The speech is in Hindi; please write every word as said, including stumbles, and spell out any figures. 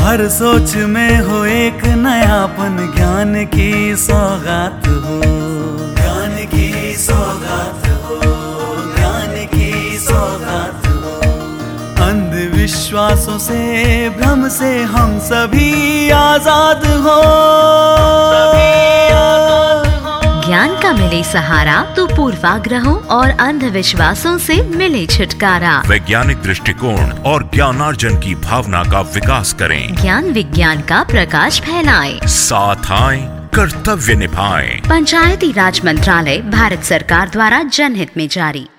हर सोच में हो एक नयापन, ज्ञान की सौगात हो, ज्ञान की सौगात हो, ज्ञान की सौगात हो। अंधविश्वासों से, भ्रम से हम सभी आजाद हो, ज्ञान का मिले सहारा तो पूर्वाग्रहों और अंधविश्वासों से मिले छुटकारा। वैज्ञानिक दृष्टिकोण और ज्ञानार्जन की भावना का विकास करें। ज्ञान विज्ञान का प्रकाश फैलाएं। साथ आएं, कर्तव्य निभाएं। पंचायती राज मंत्रालय, भारत सरकार द्वारा जनहित में जारी।